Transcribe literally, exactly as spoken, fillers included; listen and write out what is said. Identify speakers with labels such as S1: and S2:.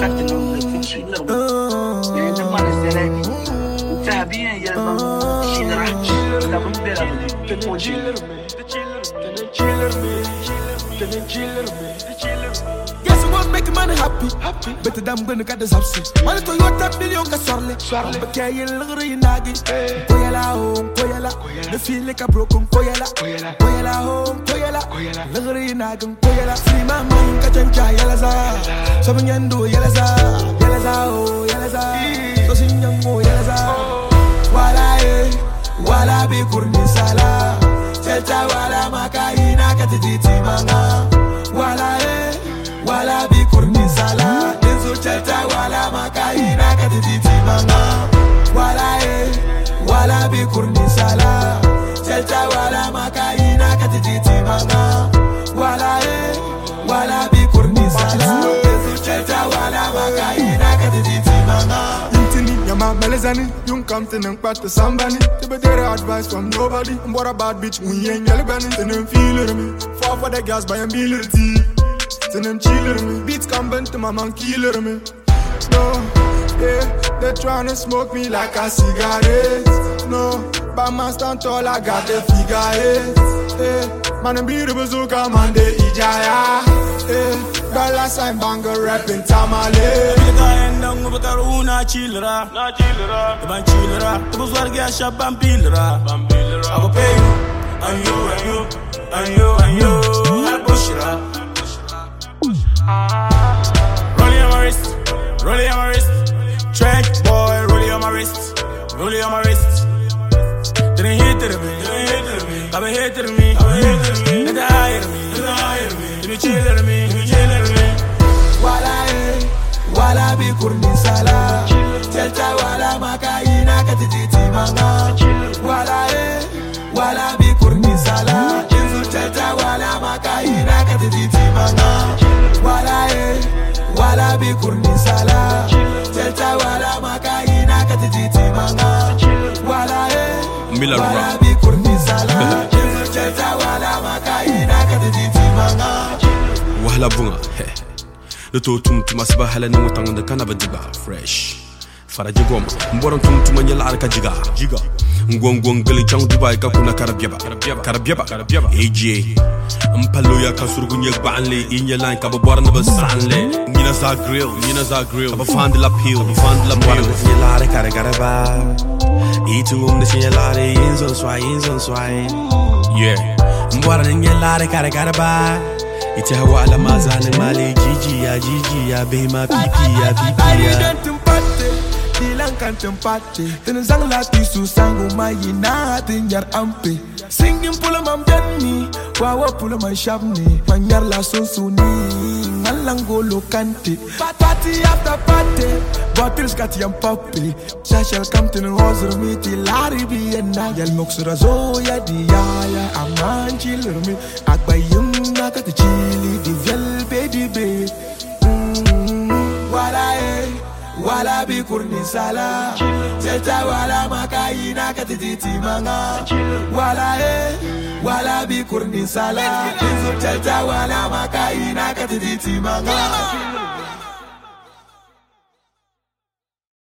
S1: Guess what's making money happy? Happy. Better than gonna get this upset. Money to your ten million ka sorle. Sorle. But yeah, you look at nagi. Koyala home, koyala. The feel like a broken koyala. Koyala home, koyala. Look at nagi, koyala. See my mind ka chancha yala sa. Sabi nyandu yala sa, yala sa oh yala sa. So sinyango yala sa. Wala eh, wala bi kurni sala. Chelcha wala makaina katiti manga. Wala eh, wala bi kurni sala. Denzo chelcha wala makaina katiti manga. Wala eh, wala bi kurni sala. Chelcha wala makaina katiti manga. Wala eh, wala bi kurni sala. Denzo chelcha wala makaina katiti manga.
S2: My melazani, you come to them part to somebody. To be there advice from nobody. And what about bitch when you ain't yellow bunny? Send them feeling me. Fall for the gas by a ability. Send them chilling me. Beats come bent to my man killer me. No, yeah, they tryna smoke me like a cigarette. No, by my stand tall, I got the figure eight. Yeah, man, I'm beautiful, so come on, the Ijaya. Yeah. Dollar sign banger rapping tamale.
S3: Bika enda ngubakaru na chillera, na chillera. Ban chillera, tu swarga shabam pilera, bam pilera. I go pay you, and you, and you, and you, and you. I bushra. Rolling on my wrist, rolling on my wrist. Trench boy, rolling on my wrist, rolling on my wrist. Didn't hit to me, didn't hit to me. Come and hit to me, come and hit to me. Didn't hire me, didn't hire me. Didn't chill to me.
S1: Wala eh, wala bi kurni sala. Chelcha wala makaina katiti manga. Wala eh, wala bi kurni sala. Jinsu chelcha wala makaina katiti manga. Wala eh, wala bi kurni sala. Chelcha wala makaina katiti manga. Wala eh, wala bi kurni sala. Jinsu chelcha wala makaina katiti manga.
S4: Wahla bunga, he. The two tum to my sbahala no tang the canaba diga fresh. Farajigom, Boron tum to my yala jiga, jiga. Ngwong gully chang Dubai kakuna karabiaba, karabiaba, karabiaba, A J. Mpaluya kasurgunya banle, in your line kababorn of a sanle. Nina za grill, Nina za grill. Aba found la peel, found la peel. Yala karagaraba. Eating um the yala ins on swine, ins on swine. Yeah. Mbora in yala karagaraba. Ita hawa ala mazani mali Gigi ya Gigi ya Bema pipi ya pipi ya
S1: Ari tempate, dilang kan tempate. Tenang lati susangu mayi na tinjar ampe. Singing pula mam danni, wawa pula man shabni. Manyar la sonsuni, ngalangolo kante. Party after party, bottles got yam poppy. Shashal come to the house me till Larry be and na. Yal moksura zo ya diya ya aman chiller me. Akbayum na kat chili di vel baby baby. Wala eh, wala bi kurni sala. Chelcha wala makaina katiti manga. Wala eh, wala bi kurni sala. Chelcha wala makaina katiti manga.